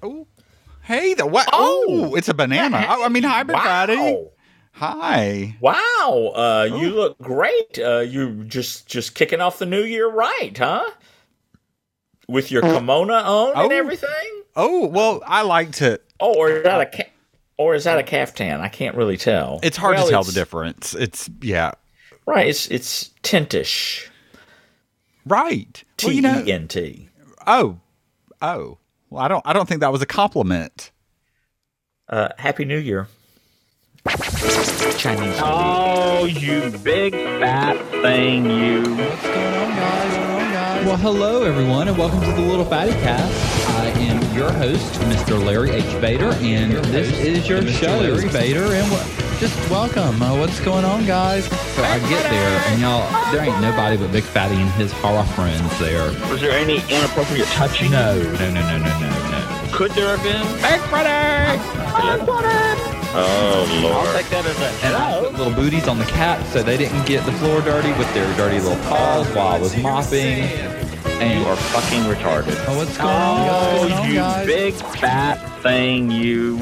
Oh, hey, what? Oh, Oh, it's a banana. hey, Oh, I mean, hi, everybody. wow. Hi. Wow, you look great. You just kicking off the new year right, huh? With your kimono on and everything? Oh, well, I like to. Oh, or is that a caftan? I can't really tell. It's hard to tell the difference. It's right. It's tintish. Right. TENT. Oh. Well, I don't think that was a compliment. Happy New Year. Chinese. Oh, you big fat thing, you. What's going on, guys? Well, hello, everyone, and welcome to the Little Fatty Cast. I am your host, Mr. Larry H. Vader, and this is your show, Larry Vader, and just welcome. What's going on, guys? So I get there, and y'all, there ain't nobody but Big Fatty and his horror friends there. Was there any inappropriate touching? No. Could there have been? Big Fatty! Oh, Lord. I'll take that as a And I put little booties on the cat so they didn't get the floor dirty with their dirty little paws while I was mopping. And You are fucking retarded. oh, what's going on, guys? What's going on, you guys? big fat thing, you.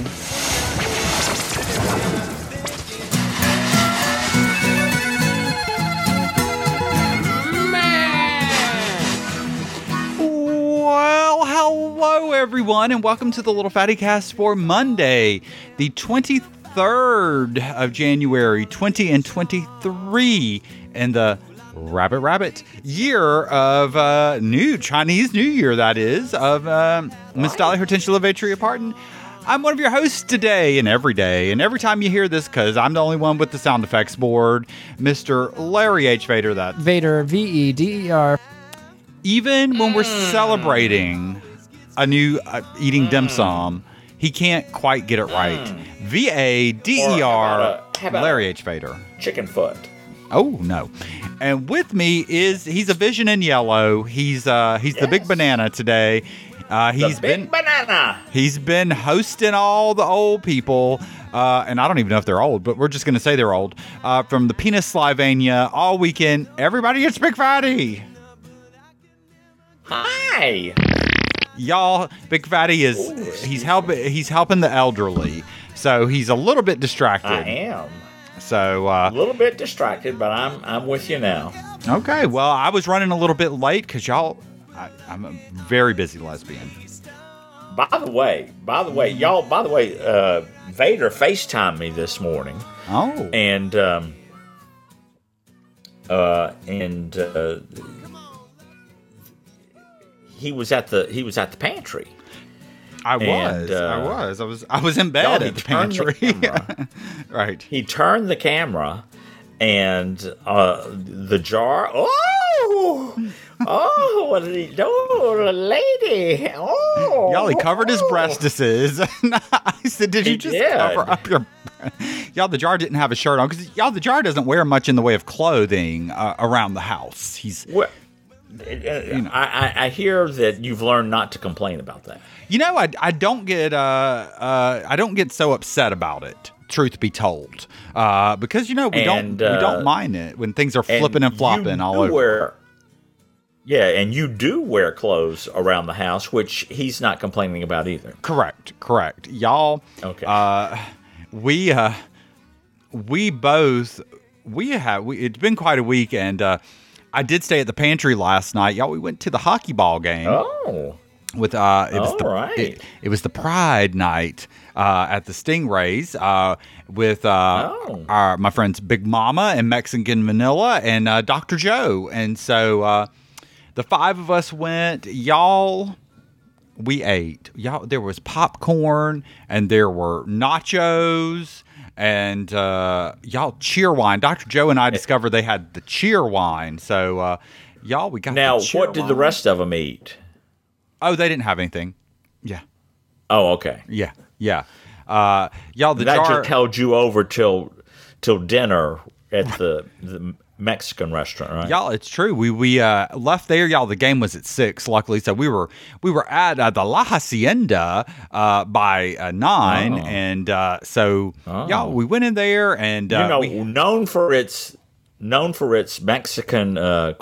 Well, hello, everyone, and welcome to the Little Fatty Cast for Monday, the 23rd of January, 2023, in the Rabbit year of Chinese New Year, that is, of Miss Dolly Hortensia LaVetria Parton. I'm one of your hosts today and every day, and every time you hear this, because I'm the only one with the sound effects board, Mr. Larry H. Vader, that Vader, V-E-D-E-R. even when we're celebrating a new eating dim sum, he can't quite get it right. V-A-D-E-R, Or how about Larry H. Vader. chicken foot. Oh, no. And with me he's a vision in yellow. He's the big banana today. He's Banana. He's been hosting all the old people, and I don't even know if they're old, but we're just going to say they're old, from the Penis Slovenia all weekend. Everybody, it's Big Fatty. Hi. Y'all, Big Fatty he's helping the elderly, so he's a little bit distracted. I am. So A little bit distracted, but I'm with you now. okay, well, I was running a little bit late because I'm a very busy lesbian. By the way, y'all. Vader FaceTimed me this morning, Oh, and he was at the pantry. I and, was in bed he at the turned the pantry. camera. Right. He turned the camera, and the jar. Oh, what did he do, lady? Oh, Y'all, he covered his breastises. I said, did you just cover up your... Y'all, the jar didn't have a shirt on, because the jar doesn't wear much in the way of clothing around the house. Well, I hear that you've learned not to complain about that. I don't get so upset about it, truth be told, because we don't mind it when things are flipping and flopping all over. And you do wear clothes around the house, which he's not complaining about either. Correct. Y'all, Okay. It's been quite a week, and I did stay at the pantry last night. Y'all, we went to the hockey ball game. Oh. With right. It was the Pride night at the Stingrays with my friends Big Mama and Mexican Manila and Dr. Joe, and so the five of us went. Y'all, we ate. Y'all, there was popcorn and there were nachos and y'all, cheer wine. Dr. Joe and I discovered they had the cheer wine, so y'all, we got now. The cheer What did the wine. rest of them eat? Oh, they didn't have anything. Yeah. Oh, okay. Yeah. Y'all, the that jar just held you over till dinner at the Mexican restaurant, right? Y'all, it's true. We left there. Y'all, the game was at 6. Luckily, so we were at the La Hacienda by 9, and y'all, we went in there and known for its Mexican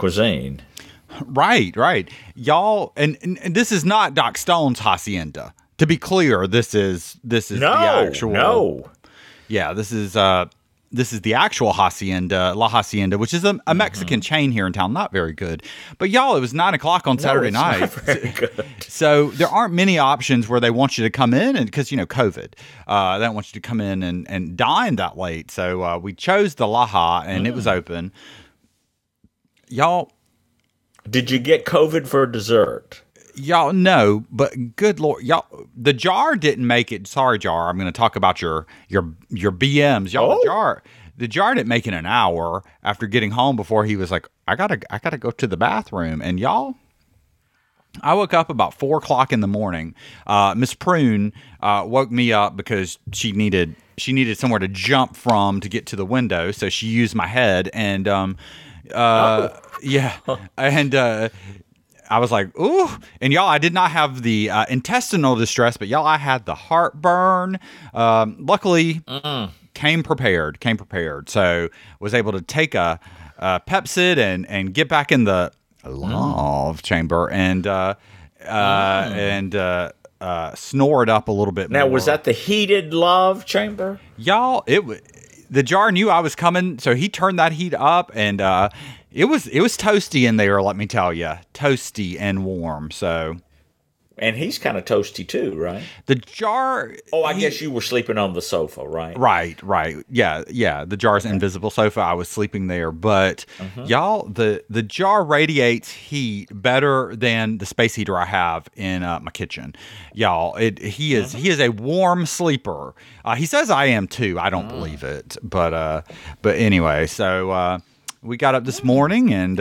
cuisine. Right. Y'all, and this is not Doc Stone's Hacienda. To be clear, this is the actual. No. Yeah, this is the actual hacienda, La Hacienda, which is a Mexican chain here in town. Not very good, but y'all, it was 9:00 on Saturday night. Not very good. So there aren't many options where they want you to come in, and because COVID, they don't want you to come in and dine that late. So we chose the Laja, and it was open. Y'all, did you get COVID for dessert? Y'all, no, but good Lord, y'all, the jar didn't make it. Sorry, jar. I'm going to talk about your BMs, y'all. The jar didn't make it an hour after getting home before he was like, I gotta go to the bathroom. And y'all, I woke up about 4:00 in the morning. Miss Prune woke me up because she needed somewhere to jump from to get to the window, so she used my head and yeah, and. I was like, ooh. And y'all, I did not have the intestinal distress, but y'all, I had the heartburn. Luckily, came prepared. So was able to take a Pepcid and get back in the love chamber and snore it up a little bit more. Now, was that the heated love chamber? Y'all, the jar knew I was coming, so he turned that heat up and it was toasty in there, let me tell you. Toasty and warm, so. And he's kind of toasty too, right? The jar... Oh, I guess you were sleeping on the sofa, right? Right. Yeah. The jar's invisible sofa. I was sleeping there. But, y'all, the jar radiates heat better than the space heater I have in my kitchen. Y'all, he is a warm sleeper. He says I am too. I don't believe it. But anyway, so... we got up this morning and,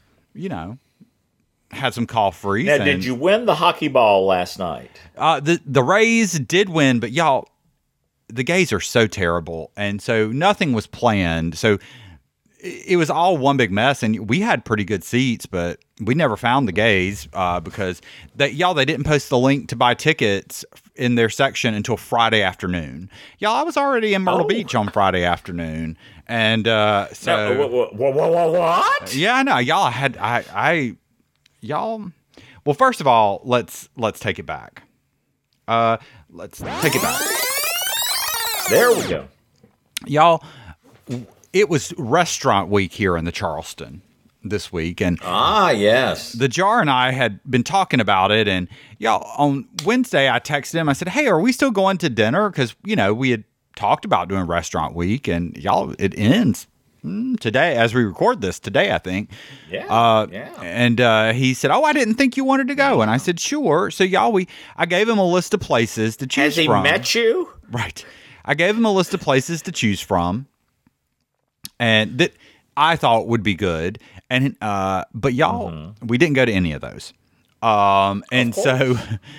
had some coffee. Now, did you win the hockey ball last night? The Rays did win, but y'all, the Gays are so terrible. And so nothing was planned. So it was all one big mess. And we had pretty good seats, but we never found the Gays because they didn't post the link to buy tickets in their section until Friday afternoon. Y'all, I was already in Myrtle Beach on Friday afternoon. And so what? Yeah, I know. Y'all y'all. Well, first of all, let's take it back. Let's take it back. There we go. Y'all, it was restaurant week here in the Charleston this week, and yes, the jar and I had been talking about it, and y'all, on Wednesday I texted him. I said, "Hey, are we still going to dinner?" Because we had talked about doing restaurant week, and y'all, it ends today as we record this today, I think. Yeah. And he said, "Oh, I didn't think you wanted to go," and I said, "Sure." So y'all, I gave him a list of places to choose from. Has he met you? Right. I gave him a list of places to choose from, and that I thought would be good. And but y'all, we didn't go to any of those. And so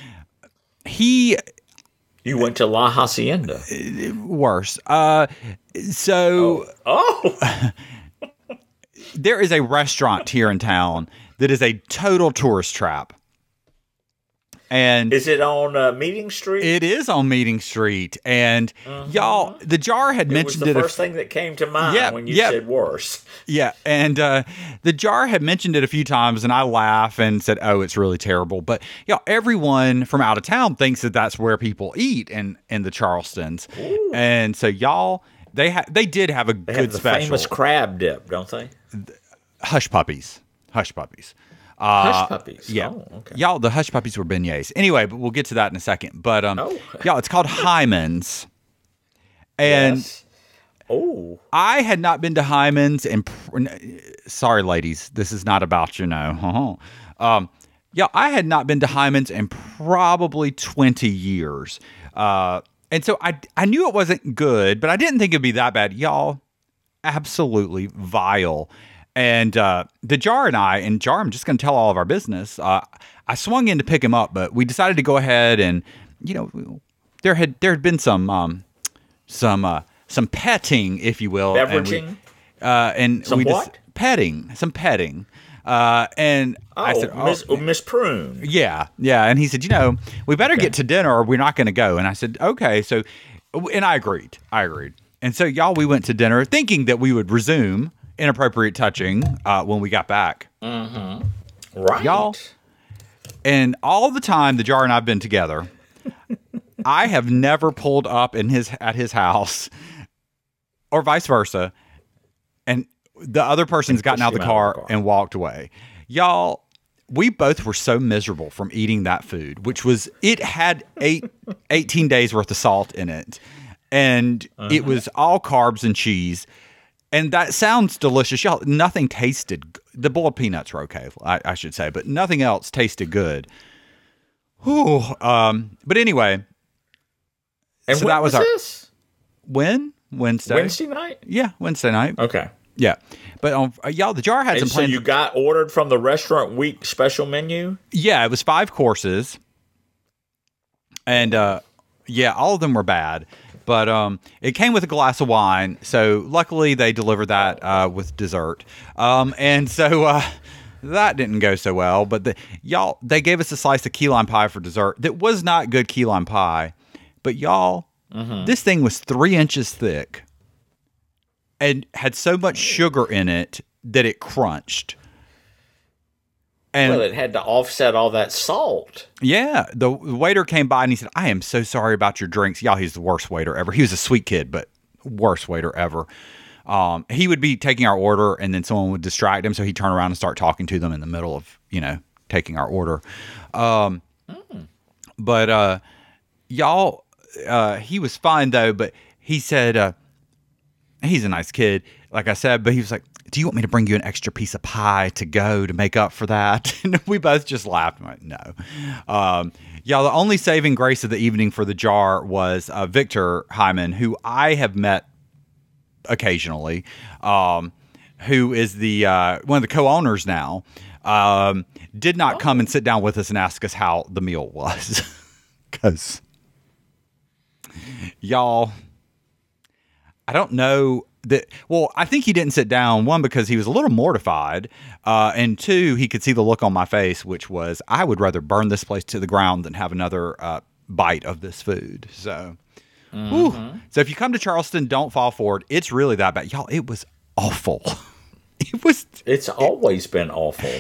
you went to La Hacienda. Worse. So there is a restaurant here in town that is a total tourist trap. And is it on Meeting Street? It is on Meeting Street. And y'all, the jar had mentioned it. Was the first thing that came to mind when you said worse. Yeah. And the jar had mentioned it a few times, and I laugh and said, "Oh, it's really terrible." But y'all, everyone from out of town thinks that that's where people eat in the Charlestons. Ooh. And so y'all, they did have a good special. Famous crab dip, don't they? Hush Puppies. Hush Puppies. Yeah. Oh, okay. Y'all, the Hush Puppies were beignets. Anyway, but we'll get to that in a second. But y'all, it's called Hyman's. And yes. Oh. I had not been to Hyman's and sorry, ladies, this is not about y'all, I had not been to Hyman's in probably 20 years. And so I knew it wasn't good, but I didn't think it'd be that bad. Y'all, absolutely vile. And the jar and I'm just going to tell all of our business. I swung in to pick him up, but we decided to go ahead and, there had been some petting, if you will, beveraging, and some what? Petting. And I said, Miss Prune. Yeah. And he said, we better get to dinner or we're not going to go. And I said, okay. So, and I agreed. And so, y'all, we went to dinner thinking that we would resume inappropriate touching when we got back. Mm-hmm. Right. Y'all, and all the time the jar and I've been together, I have never pulled up at his house, or vice versa, and the other person's gotten out of the car and walked away. Y'all, we both were so miserable from eating that food, it had 18 days worth of salt in it. And it was all carbs and cheese. And that sounds delicious. Y'all, nothing tasted. The boiled peanuts were okay, I should say, but nothing else tasted good. Whew. But anyway. And so that was this? When? Wednesday. Wednesday night? Yeah, Wednesday night. Okay. Yeah. But y'all, the jar had some plans. So you got ordered from the Restaurant Week special menu? Yeah, it was 5 courses. And yeah, all of them were bad. But it came with a glass of wine. So luckily they delivered that with dessert. And so that didn't go so well. But they gave us a slice of key lime pie for dessert. That was not good key lime pie. But y'all, this thing was 3 inches thick. And had so much sugar in it that it crunched. And well, it had to offset all that salt. Yeah. The waiter came by and he said, I am so sorry about your drinks. Y'all, he's the worst waiter ever. He was a sweet kid, but worst waiter ever. He would be taking our order and then someone would distract him. So he'd turn around and start talking to them in the middle of, taking our order. But y'all, he was fine though, but he said, he's a nice kid, like I said, but he was like, do you want me to bring you an extra piece of pie to go to make up for that? And we both just laughed. I'm like, no. Y'all, the only saving grace of the evening for the jar was Victor Hyman, who I have met occasionally, who is the one of the co-owners now, did not come and sit down with us and ask us how the meal was. Because, y'all, I don't know that. Well, I think he didn't sit down, one, because he was a little mortified, and two, he could see the look on my face, which was, I would rather burn this place to the ground than have another bite of this food. So, so if you come to Charleston, don't fall for it. It's really that bad. Y'all, it was awful. It's always been awful.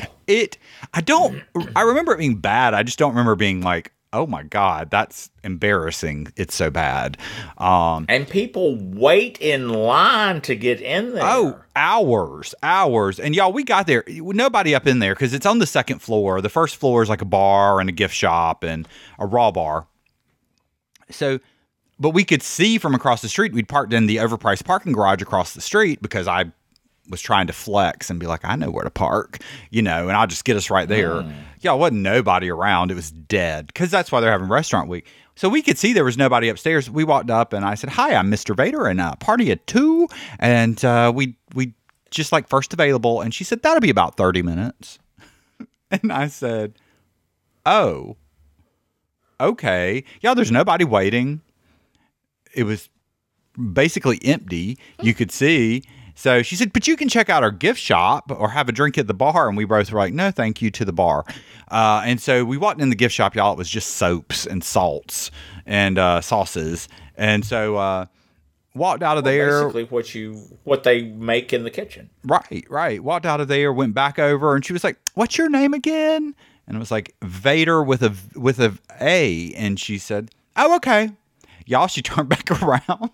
I remember it being bad. I just don't remember being like, oh my God, that's embarrassing. It's so bad. And people wait in line to get in there. Oh, hours. And y'all, we got there. Nobody up in there because it's on the second floor. The first floor is like a bar and a gift shop and a raw bar. So, but we could see from across the street. We'd parked in the overpriced parking garage across the street because I was trying to flex and be like, I know where to park, and I'll just get us right there. Y'all, wasn't nobody around. It was dead because that's why they're having Restaurant Week. So we could see there was nobody upstairs. We walked up and I said, hi, I'm Mr. Vader and party at 2. And we just like first available. And she said, that'll be about 30 minutes. And I said, oh, okay. Y'all, there's nobody waiting. It was basically empty. You could see. So she said, but you can check out our gift shop or have a drink at the bar. And we both were like, no, thank you, to the bar. And so we walked in the gift shop, y'all. It was just soaps and salts and sauces. And so walked out of there. Basically what they make in the kitchen. Right. Walked out of there, went back over, and she was like, what's your name again? And it was like Vader with a A. And she said, oh, okay. Y'all, she turned back around.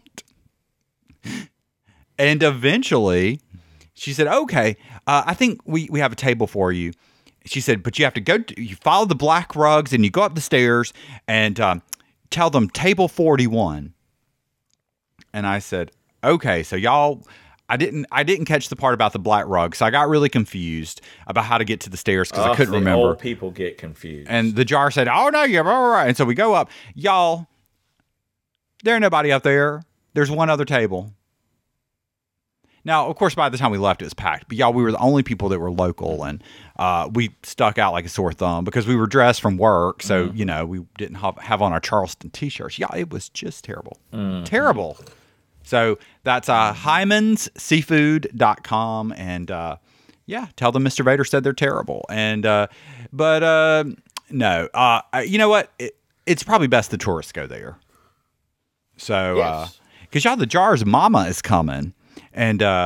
And eventually, she said, okay, I think we have a table for you. She said, but you have to you follow the black rugs and you go up the stairs and tell them table 41. And I said, okay, so y'all, I didn't catch the part about the black rug. So I got really confused about how to get to the stairs because I couldn't remember. Old people get confused. And the jar said, oh, no, you're all right. And so we go up. Y'all, there ain't nobody up there. There's one other table. Now, of course, by the time we left, it was packed. But y'all, we were the only people that were local, and we stuck out like a sore thumb because we were dressed from work. So, we didn't have on our Charleston T-shirts. Yeah, it was just terrible. Terrible. So that's hymansseafood.com. And, tell them Mr. Vader said they're terrible. And no. You know what? It's probably best the tourists go there. So, because y'all, the jar's mama is coming. And he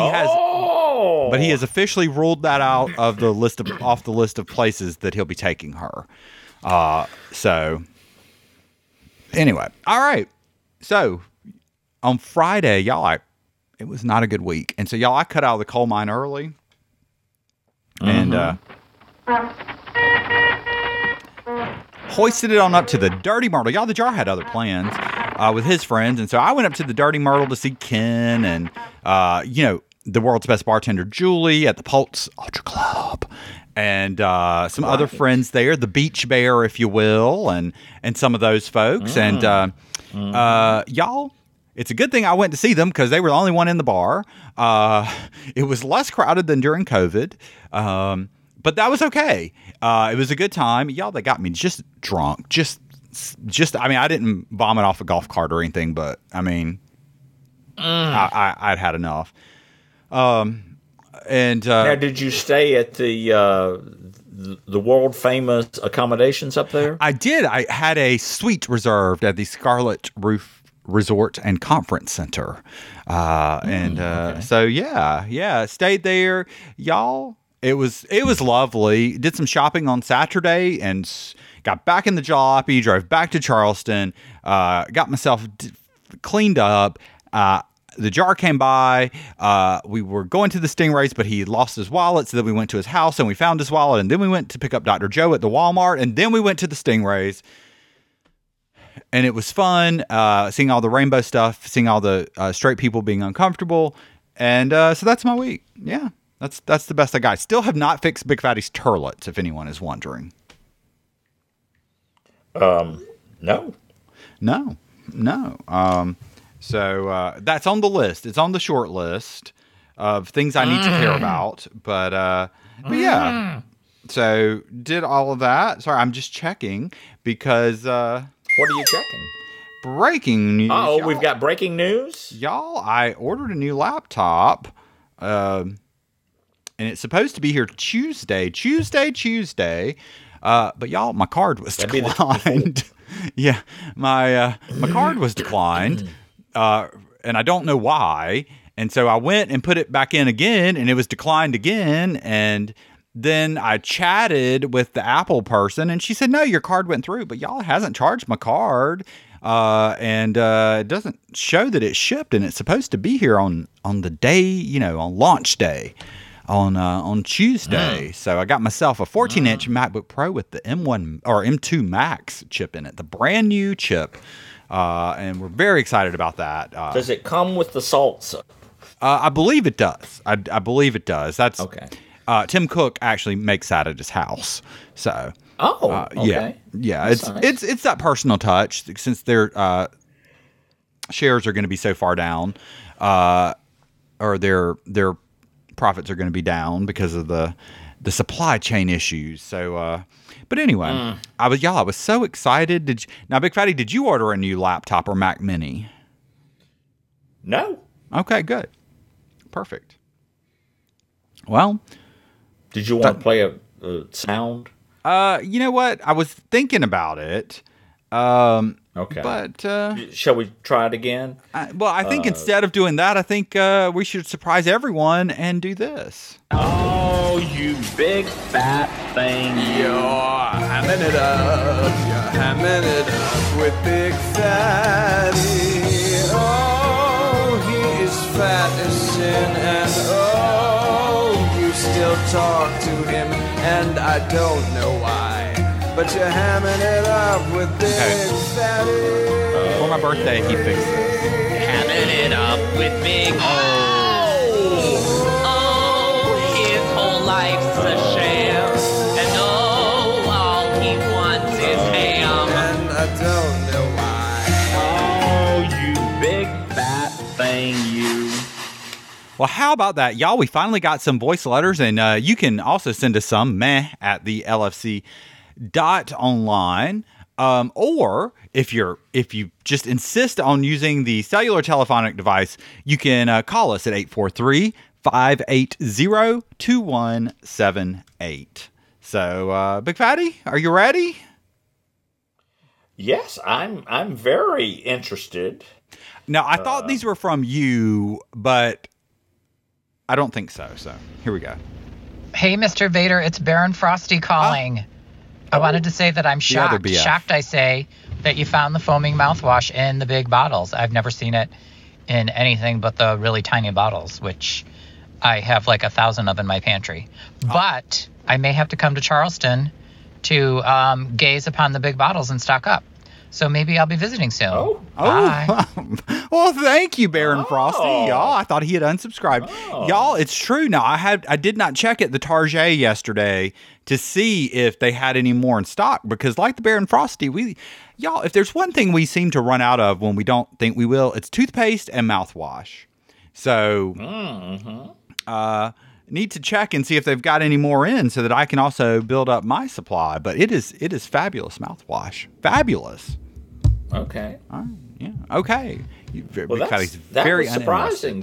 has officially ruled that out of the list off the list of places that he'll be taking her. So Anyway, all right. So on Friday, y'all, it was not a good week. And so, y'all, I cut out of the coal mine early. And hoisted it on up to the Dirty Myrtle. Y'all, the Jar had other plans with his friends. And so I went up to the Dirty Myrtle to see Ken and, the world's best bartender, Julie, at the Pulse Ultra Club. And some other friends there, the Beach Bear, if you will, and some of those folks. And y'all, it's a good thing I went to see them because they were the only one in the bar. It was less crowded than during COVID, but that was okay. It was a good time. Y'all, they got me just drunk. Just. I mean, I didn't vomit off a golf cart or anything, but I mean, I'd had enough. Now, did you stay at the world famous accommodations up there? I did. I had a suite reserved at the Scarlet Roof Resort and Conference Center, so stayed there, y'all. It was lovely. Did some shopping on Saturday and got back in the jalopy. Drove back to Charleston. Got myself cleaned up. The Jar came by. We were going to the Stingrays, but he lost his wallet. So then we went to his house and we found his wallet. And then we went to pick up Dr. Joe at the Walmart. And then we went to the Stingrays. And it was fun seeing all the rainbow stuff, seeing all the straight people being uncomfortable. And so that's my week. Yeah, that's the best I got. Still have not fixed Big Fatty's turlets, if anyone is wondering. No. So that's on the list. It's on the short list of things I need to care about. But yeah. So did all of that. Sorry, I'm just checking because... what are you checking? Breaking news. Oh, we've got breaking news? Y'all, I ordered a new laptop. And it's supposed to be here Tuesday. But y'all, my card was declined. Yeah, my card was declined. And I don't know why. And so I went and put it back in again, and it was declined again. And then I chatted with the Apple person, and she said, no, your card went through, but y'all, it hasn't charged my card. And it doesn't show that it shipped, and it's supposed to be here on the day, on launch day, on Tuesday. So I got myself a 14-inch MacBook Pro with the M1 or M2 Max chip in it, the brand new chip. And we're very excited about that. Does it come with the salsa? I believe it does. I believe it does. That's okay. Tim Cook actually makes that at his house. So. Okay. Yeah. That's nice. It's that personal touch since their shares are going to be so far down, or their profits are going to be down because of the supply chain issues. So, but anyway, I was so excited. Now, Big Fatty, did you order a new laptop or Mac Mini? No. Okay, good, perfect. Well, did you want to play a sound? You know what? I was thinking about it. Okay. But shall we try it again? I think instead of doing that, I think we should surprise everyone and do this. Oh, you big fat thing. You're hamming it up with Big Fatty. Oh, he is fat as sin, and oh, you still talk to him, and I don't know why, but you're hamming it up with Big Fatty. For my birthday, he fixed this. Hamming it up with Big his whole life's a sham, and all he wants is ham. And I don't know why. Oh, you big fat thing, you. Well, how about that, y'all? We finally got some voice letters, and you can also send us some at the LFC.online. Or if you just insist on using the cellular telephonic device, you can call us at 843-580-2178. So, Big Fatty, are you ready? Yes, I'm very interested. Now, I thought these were from you, but I don't think so. So here we go. Hey, Mr. Vader, it's Baron Frosty calling. I wanted to say that I'm shocked. BF. Shocked, I say, that you found the foaming mouthwash in the big bottles. I've never seen it in anything but the really tiny bottles, which I have like 1,000 of in my pantry. But I may have to come to Charleston to gaze upon the big bottles and stock up. So maybe I'll be visiting soon. Bye. Well, thank you, Baron Frosty. Y'all, I thought he had unsubscribed. Y'all, it's true. Now, I did not check at the Target yesterday to see if they had any more in stock, because like the Baron Frosty, y'all, if there's one thing we seem to run out of when we don't think we will, it's toothpaste and mouthwash. So, need to check and see if they've got any more in so that I can also build up my supply. But it is fabulous mouthwash. Fabulous. Okay. Yeah. Okay. Well, that was surprising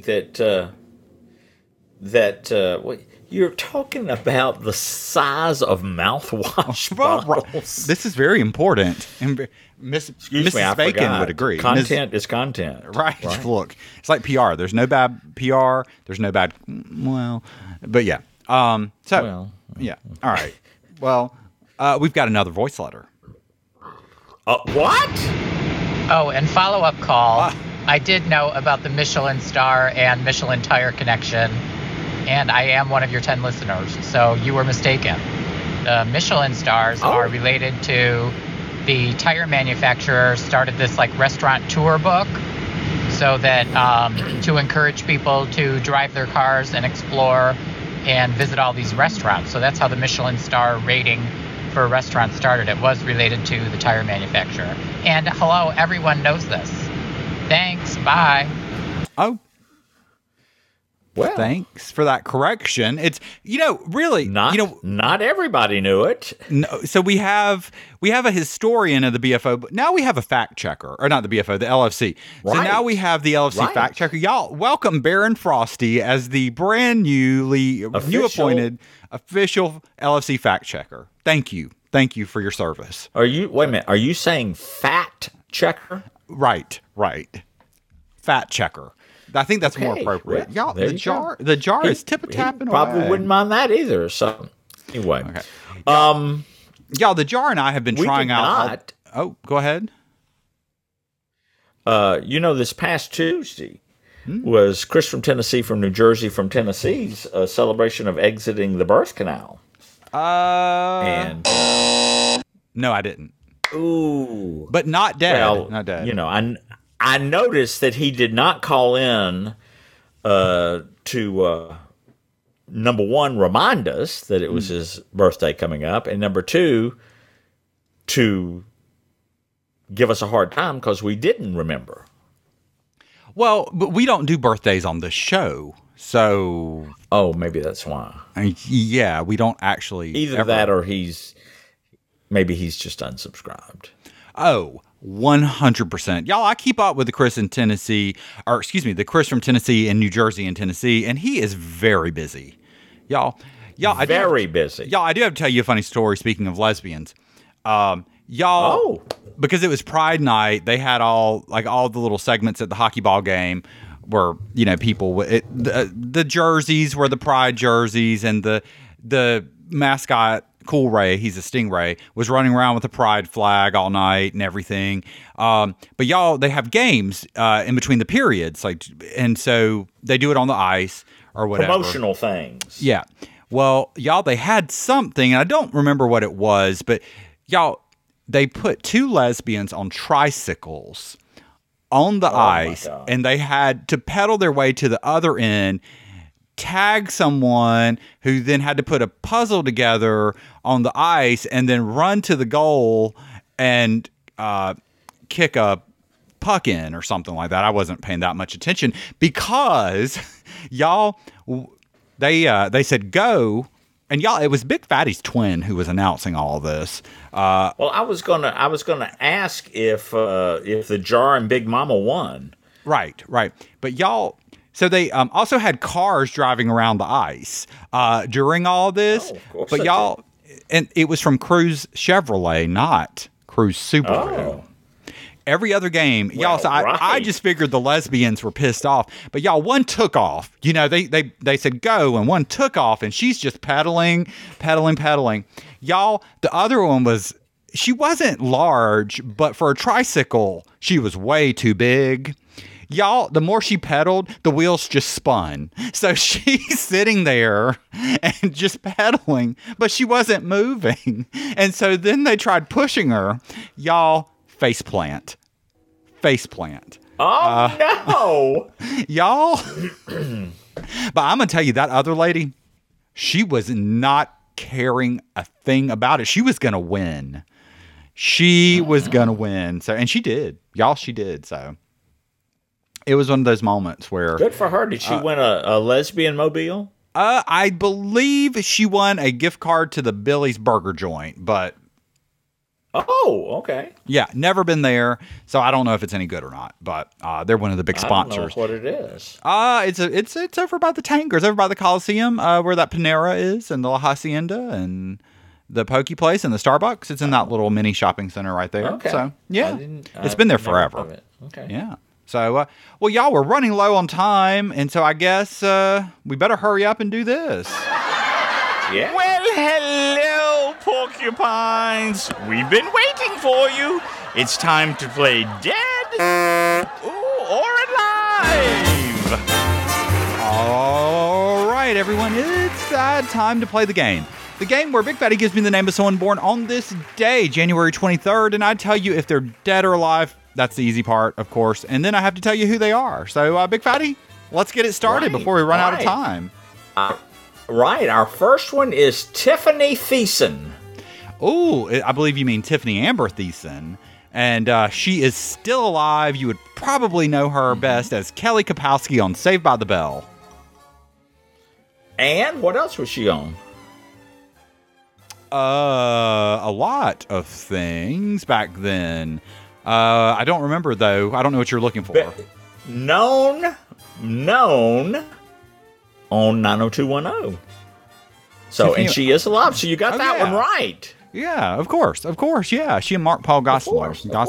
that you're talking about the size of mouthwash bottles. This is very important. And Mrs. Bacon would agree. Content is content. Right. Look, it's like PR. There's no bad PR. There's no bad, but yeah. Yeah. All right. Well, we've got another voice letter. What? Oh, and follow-up call. I did know about the Michelin star and Michelin tire connection, and I am one of your 10 listeners, so you were mistaken. The Michelin stars are related to the tire manufacturer started this like restaurant tour book so that to encourage people to drive their cars and explore and visit all these restaurants. So that's how the Michelin star rating for a restaurant started. It was related to the tire manufacturer. And hello, everyone knows this. Thanks. Bye. Oh. Well, thanks for that correction. It's really not everybody knew it. No, so we have a historian of the BFO, but now we have a fact checker, or not the BFO, the LFC. Right. So now we have the LFC fact checker. Y'all, welcome Baron Frosty as the brand new appointed official LFC fact checker. Thank you for your service. Wait a minute? Are you saying fact checker? Right. Fat checker. I think that's more appropriate. Well, y'all, the jar is tip-a-tapping away. Probably wouldn't mind that either. So, anyway. Okay. Y'all, the jar and I have been trying out. Go ahead. This past Tuesday was Chris from Tennessee, from New Jersey, from Tennessee's celebration of exiting the birth canal. No, I didn't. Ooh. But not dead. Well, not dead. I noticed that he did not call in to, number one, remind us that it was his birthday coming up, and number two, to give us a hard time because we didn't remember. Well, but we don't do birthdays on the show, so... Oh, maybe that's why. Yeah, we don't actually... Either that or maybe he's just unsubscribed. Oh, 100%. Y'all, I keep up with the Chris from Tennessee in New Jersey and Tennessee, and he is very busy. Y'all, very busy. Y'all, I do have to tell you a funny story, speaking of lesbians. Because it was Pride Night, they had all the little segments at the hockey ball game where, people, the jerseys were the Pride jerseys, and the mascot, Cool Ray, he's a Stingray, was running around with a pride flag all night and everything. But y'all, they have games in between the periods, and so they do it on the ice or whatever. Promotional things. Yeah. Well, y'all, they had something, and I don't remember what it was, but y'all, they put two lesbians on tricycles on the ice, and they had to pedal their way to the other end, tag someone who then had to put a puzzle together on the ice and then run to the goal and kick a puck in or something like that. I wasn't paying that much attention because y'all, they said go, and y'all, it was Big Fatty's twin who was announcing all of this. Well, I was gonna ask if the jar and Big Mama won. Right. But y'all. So they also had cars driving around the ice during all of this. Oh, but y'all, and it was from Cruise Chevrolet, not Cruise Subaru. Oh. Every other game, y'all. So I just figured the lesbians were pissed off. But y'all, one took off. They said go, and one took off, and she's just pedaling. Y'all, the other one was she wasn't large, but for a tricycle, she was way too big. Y'all, the more she pedaled, the wheels just spun. So she's sitting there and just pedaling, but she wasn't moving. And so then they tried pushing her. Y'all, faceplant. Oh, no. Y'all. But I'm going to tell you, that other lady, she was not caring a thing about it. She was going to win. She was going to win. So, and she did. Y'all, she did. So it was one of those moments where... Good for her. Did she win a lesbian mobile? I believe she won a gift card to the Billy's Burger Joint, but... Oh, okay. Yeah, never been there, so I don't know if it's any good or not. But they're one of the big sponsors. I don't know what it is. It's over by the Tankers, over by the Coliseum, where that Panera is, and the La Hacienda, and the Pokey Place, and the Starbucks. It's in that little mini shopping center right there. Okay. So yeah, it's been there forever. Okay. Yeah. So well, y'all, we're running low on time, and so I guess we better hurry up and do this. Yeah. Well, hello, porcupines. We've been waiting for you. It's time to play dead or alive. All right, everyone, it's time to play the game. The game where Big Fatty gives me the name of someone born on this day, January 23rd, and I tell you if they're dead or alive. That's the easy part, of course. And then I have to tell you who they are. So, Big Fatty, let's get it started before we run out of time. Right, our first one is Tiffany Thiessen. Oh, I believe you mean Tiffany Amber Thiessen. And she is still alive. You would probably know her best as Kelly Kapowski on Saved by the Bell. And what else was she on? A lot of things back then. I don't remember, though. I don't know what you're looking for. Known on 90210. So, and she is alive. So you got that one right. Yeah, of course. Yeah, she and Mark Paul Gosselaar.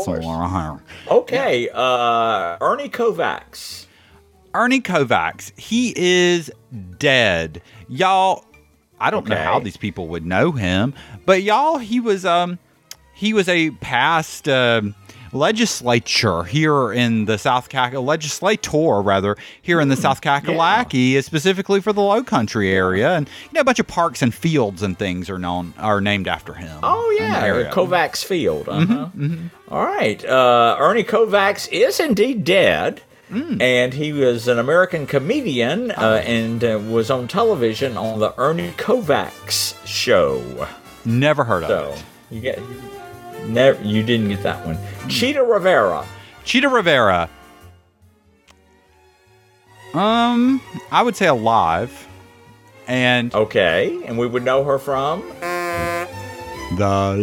Okay, Ernie Kovacs. Ernie Kovacs. He is dead. Y'all, I don't know how these people would know him, but y'all, he was a past legislator here in the South legislator here in the South Kakalaki, specifically for the Low Country area, and a bunch of parks and fields and things are named after him. Oh yeah, Kovacs Field. All right, Ernie Kovacs is indeed dead. And he was an American comedian and was on television on the Ernie Kovacs Show. Never heard of it. You didn't get that one. Cheetah Rivera. I would say alive. And okay, and we would know her from The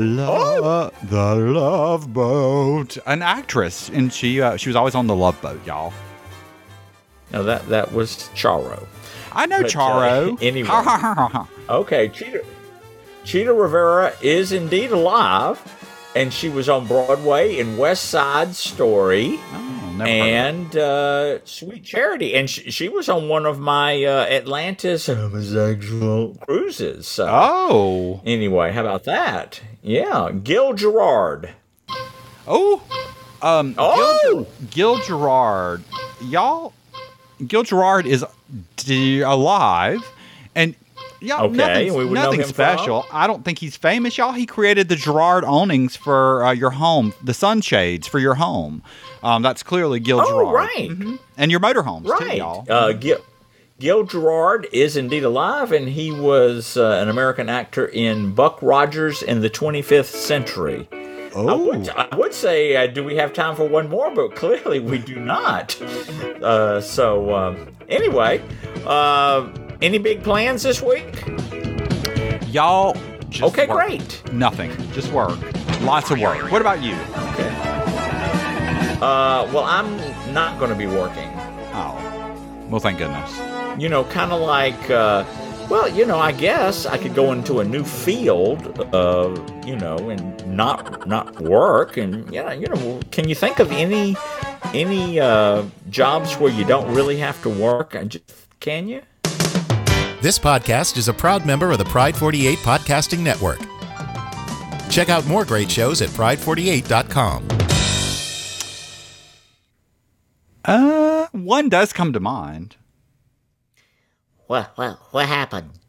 Love Boat. An actress, and she was always on the Love Boat, y'all. No, that was Charo. I know Charo. Anyway. Okay, Cheetah Rivera is indeed alive, and she was on Broadway in West Side Story and Sweet Charity, and she was on one of my Atlantis homosexual cruises. So. Anyway, how about that? Yeah, Gil Gerard. Gil Gerard. Y'all, Gil Gerard is alive, and y'all, nothing special. I don't think he's famous, y'all. He created the Gerard awnings for your home, the sunshades for your home. That's clearly Gil Gerard. Right. And your motorhomes, too, y'all. Gil Gerard is indeed alive, and he was an American actor in Buck Rogers in the 25th Century. I would say, do we have time for one more? But clearly we do not. Anyway, any big plans this week? Y'all, just work. Great. Nothing. Just work. Lots of work. What about you? Okay. Well, I'm not going to be working. Oh. Well, thank goodness. Kind of like... I guess I could go into a new field, and not work. And can you think of any jobs where you don't really have to work? Can you? This podcast is a proud member of the Pride 48 Podcasting Network. Check out more great shows at pride48.com. One does come to mind. What happened?